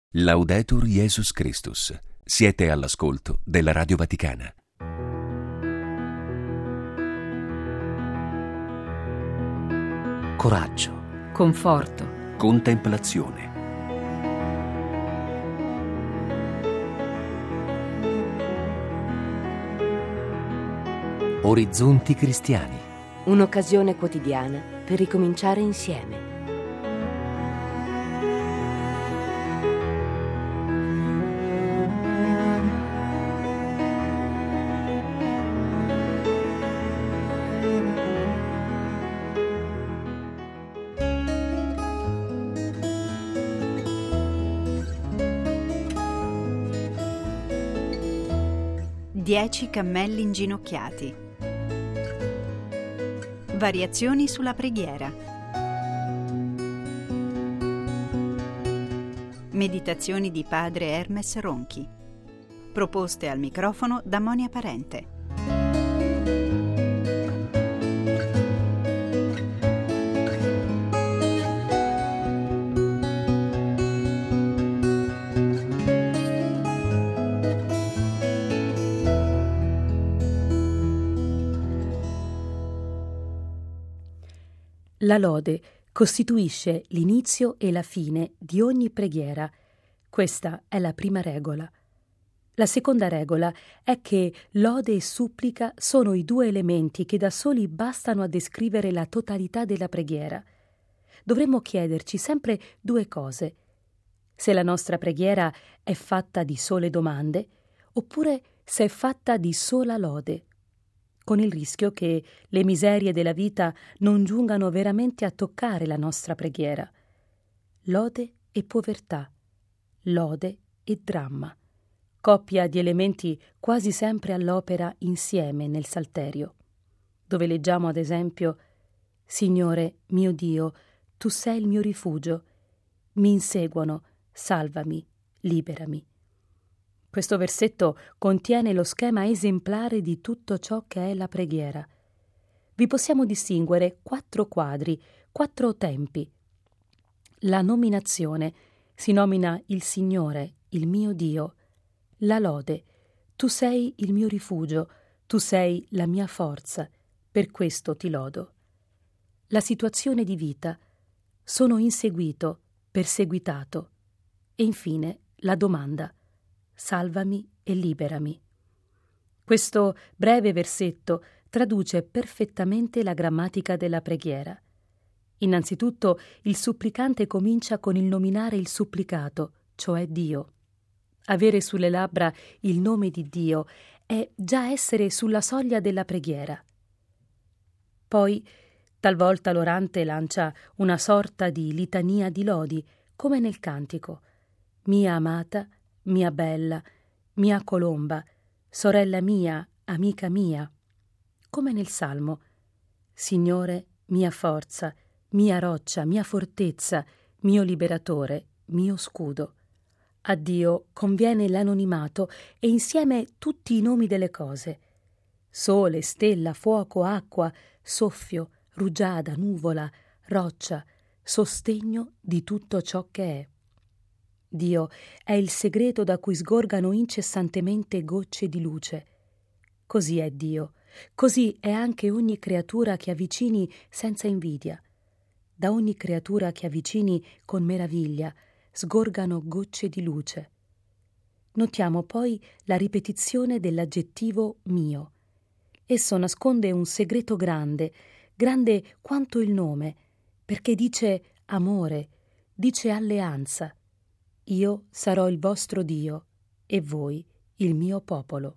Laudetur Jesus Christus. Siete all'ascolto della Radio Vaticana. Coraggio, conforto, Contemplazione. orizzonti cristiani. Un'occasione quotidiana per ricominciare insieme. Dieci cammelli inginocchiati. Variazioni sulla preghiera. Meditazioni di padre Hermes Ronchi. Proposte al microfono da Monia Parente. La lode costituisce l'inizio e la fine di ogni preghiera. Questa è la prima regola. La seconda regola è che lode e supplica sono i due elementi che da soli bastano a descrivere la totalità della preghiera. Dovremmo chiederci sempre due cose: se la nostra preghiera è fatta di sole domande, oppure se è fatta di sola lode, con il rischio che le miserie della vita non giungano veramente a toccare la nostra preghiera. Lode e povertà, lode e dramma, coppia di elementi quasi sempre all'opera insieme nel Salterio, dove leggiamo ad esempio: Signore mio Dio, tu sei il mio rifugio, mi inseguono, salvami, liberami. Questo versetto contiene lo schema esemplare di tutto ciò che è la preghiera. Vi possiamo distinguere 4 quadri, 4 tempi. La nominazione: si nomina il Signore, il mio Dio. La lode: tu sei il mio rifugio, tu sei la mia forza, per questo ti lodo. La situazione di vita: sono inseguito, perseguitato. E infine la domanda: salvami e liberami. Questo breve versetto traduce perfettamente la grammatica della preghiera. Innanzitutto, il supplicante comincia con il nominare il supplicato, cioè Dio. Avere sulle labbra il nome di Dio è già essere sulla soglia della preghiera. Poi, talvolta l'orante lancia una sorta di litania di lodi, come nel cantico: mia amata, mia bella, mia colomba, sorella mia, amica mia, come nel Salmo: Signore, mia forza, mia roccia, mia fortezza, mio liberatore, mio scudo. A Dio conviene l'anonimato e insieme tutti i nomi delle cose: sole, stella, fuoco, acqua, soffio, rugiada, nuvola, roccia, sostegno di tutto ciò che è. Dio è il segreto da cui sgorgano incessantemente gocce di luce. Così è Dio, così è anche ogni creatura che avvicini senza invidia. Da ogni creatura che avvicini con meraviglia sgorgano gocce di luce. Notiamo poi la ripetizione dell'aggettivo mio. Esso nasconde un segreto grande, grande quanto il nome, perché dice amore, dice alleanza. Io sarò il vostro Dio e voi il mio popolo.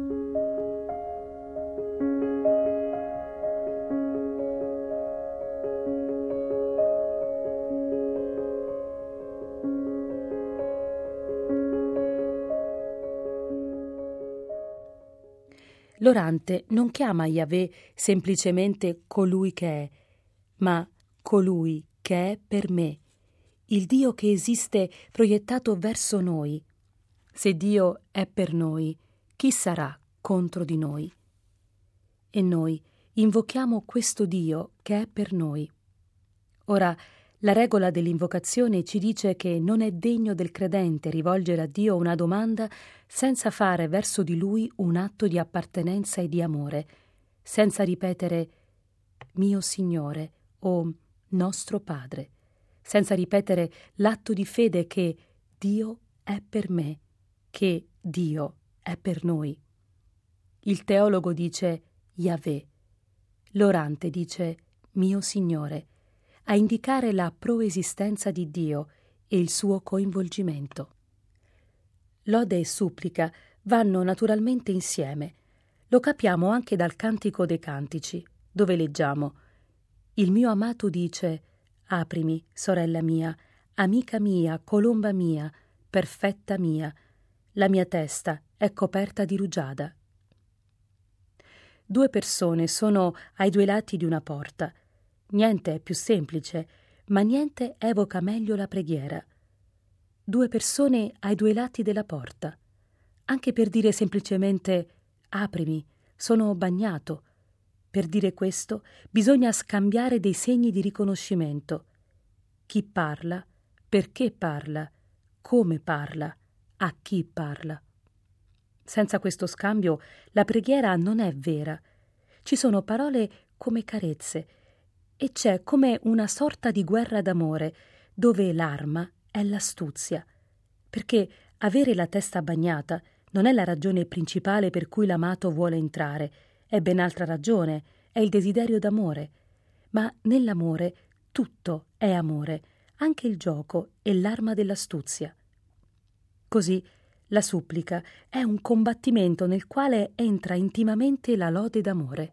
L'orante non chiama Yahweh semplicemente colui che è, ma colui che è per me, il Dio che esiste proiettato verso noi. Se Dio è per noi, chi sarà contro di noi? E noi invochiamo questo Dio che è per noi. Ora, La regola dell'invocazione ci dice che non è degno del credente rivolgere a Dio una domanda senza fare verso di Lui un atto di appartenenza e di amore, senza ripetere «mio Signore» o «nostro Padre», senza ripetere l'atto di fede che Dio è per me, che Dio è per noi. Il teologo dice Yahweh, l'orante dice «mio Signore», a indicare la proesistenza di Dio e il suo coinvolgimento. Lode e supplica vanno naturalmente insieme. Lo capiamo anche dal Cantico dei Cantici, dove leggiamo «Il mio amato dice, aprimi, sorella mia, amica mia, colomba mia, perfetta mia, la mia testa è coperta di rugiada». 2 persone sono ai 2 lati di una porta. Niente è più semplice, ma niente evoca meglio la preghiera. 2 persone ai 2 lati della porta. Anche per dire semplicemente «aprimi, sono bagnato». Per dire questo bisogna scambiare dei segni di riconoscimento. Chi parla, perché parla, come parla, a chi parla. Senza questo scambio la preghiera non è vera. Ci sono parole come carezze e c'è come una sorta di guerra d'amore dove l'arma è l'astuzia, perché avere la testa bagnata non è la ragione principale per cui l'amato vuole entrare, è ben altra ragione, è il desiderio d'amore. Ma nell'amore tutto è amore, anche il gioco e l'arma dell'astuzia. Così la supplica è un combattimento nel quale entra intimamente la lode d'amore.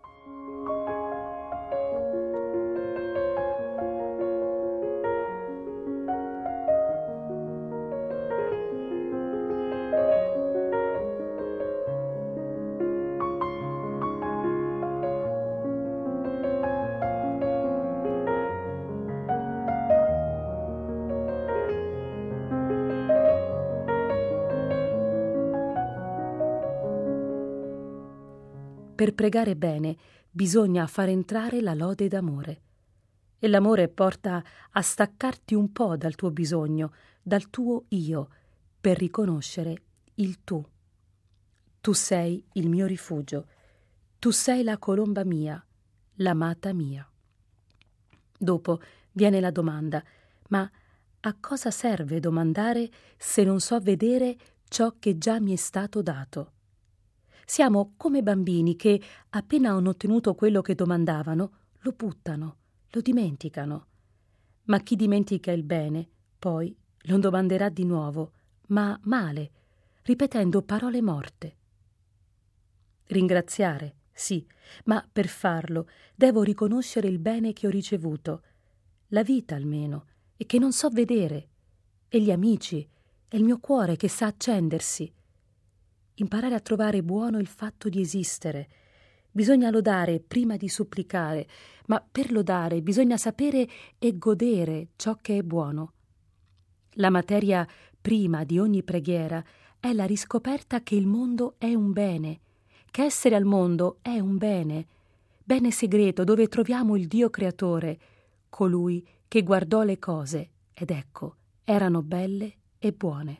Per pregare bene bisogna far entrare la lode d'amore. E l'amore porta a staccarti un po' dal tuo bisogno, dal tuo io, per riconoscere il tu. Tu sei il mio rifugio, tu sei la colomba mia, l'amata mia. Dopo viene la domanda, ma a cosa serve domandare se non so vedere ciò che già mi è stato dato? Siamo come bambini che, appena hanno ottenuto quello che domandavano, lo buttano, lo dimenticano. Ma chi dimentica il bene, poi lo domanderà di nuovo, ma male, ripetendo parole morte. Ringraziare, sì, ma per farlo devo riconoscere il bene che ho ricevuto, la vita almeno, e che non so vedere, e gli amici, e il mio cuore che sa accendersi. Imparare a trovare buono il fatto di esistere. Bisogna lodare prima di supplicare, ma per lodare bisogna sapere e godere ciò che è buono. La materia prima di ogni preghiera è la riscoperta che il mondo è un bene, che essere al mondo è un bene, bene segreto dove troviamo il Dio creatore, colui che guardò le cose ed ecco, erano belle e buone.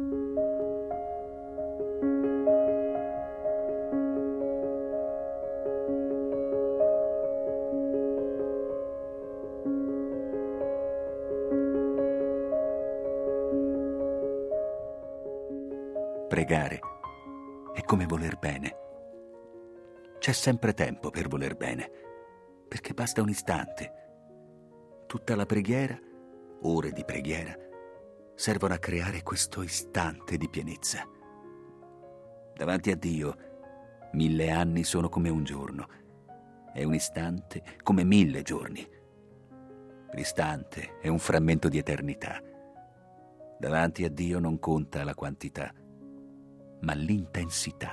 Pregare è come voler bene. C'è sempre tempo per voler bene, perché basta un istante. Tutta la preghiera, ore di preghiera, servono a creare questo istante di pienezza. Davanti a Dio, 1000 anni sono come un giorno e un istante come 1000 giorni. L'istante è un frammento di eternità. Davanti a Dio non conta la quantità, ma l'intensità.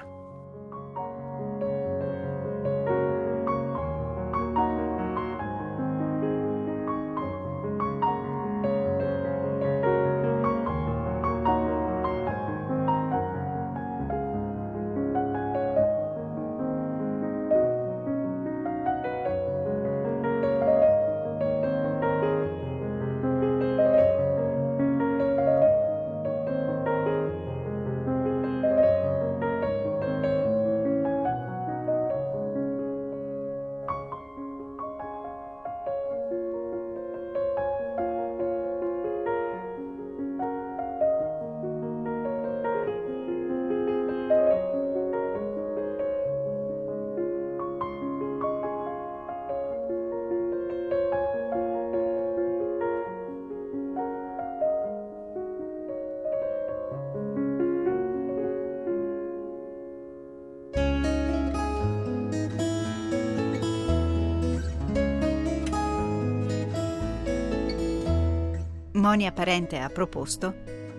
Monia Parente ha proposto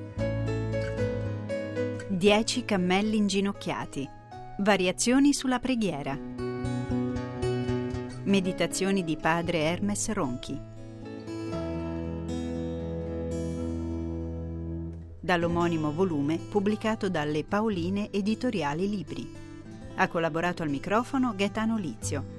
10 cammelli inginocchiati, variazioni sulla preghiera, meditazioni di padre Hermes Ronchi. Dall'omonimo volume pubblicato dalle Paoline Editoriali Libri. Ha collaborato al microfono Gaetano Lizio.